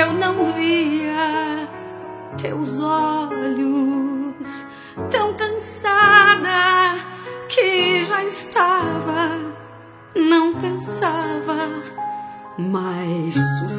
eu não via teus olhos, tão cansada que já estava, não pensava, mais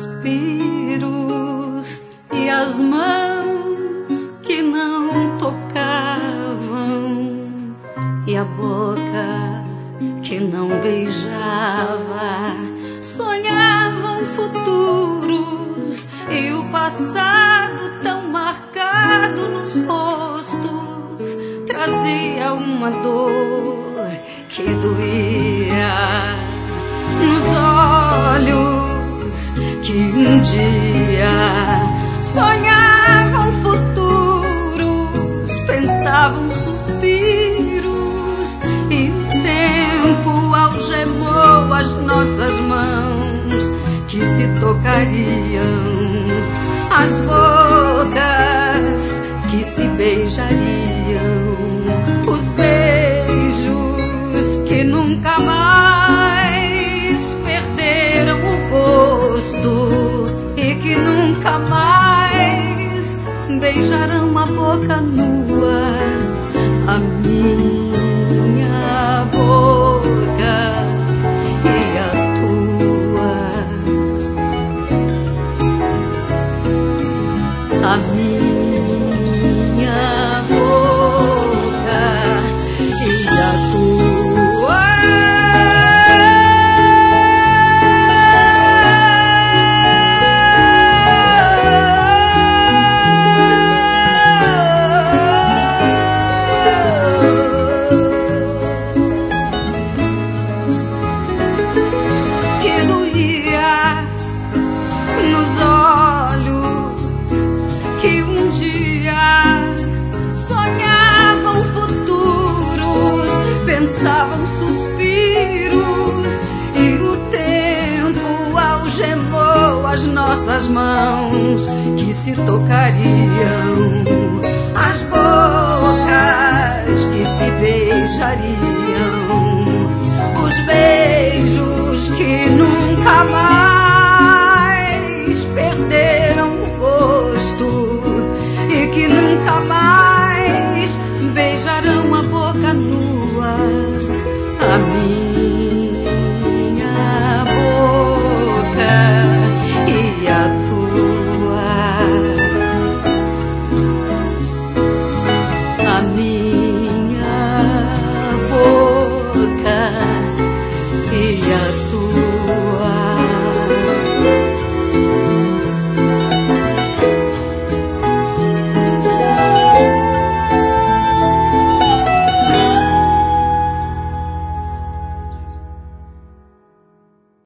suspiros e as mãos que não tocavam e a boca que não beijava. Sonhavam futuros e o passado tão marcado nos rostos trazia uma dor que doía nos olhos que um dia sonhavam futuros, pensavam suspiros e o tempo algemou as nossas mãos que se tocariam, as bocas que se beijariam, os beijos que nunca mais perderam o gosto e que nunca mais beijarão a boca nua, a minha boca e a tua, a minha boca e a tua. Que um dia sonhavam futuros, pensavam suspiros e o tempo algemou as nossas mãos que se tocariam, as bocas que se beijariam, os beijos que nunca mais